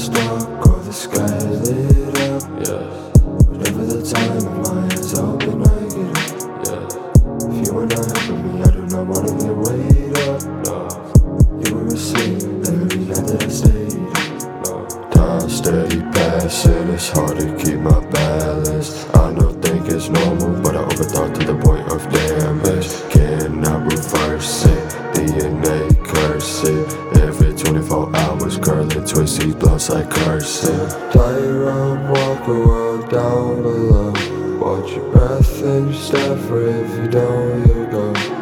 dark or the sky lit up. Whatever the time, my mind's open, I get up. If you are not helping me, I do not wanna get weighed up. You were asleep every night that I stayed. Time steady passing, it's hard to keep my balance. I know think it's normal, but I overthought to the point of damage. Cannot reverse it, DNA curse it. Every 24 hours, curling, twisty, blunts like cursing. Tightrope, walk a world down below. Watch your breath and your step, for if you don't, you go.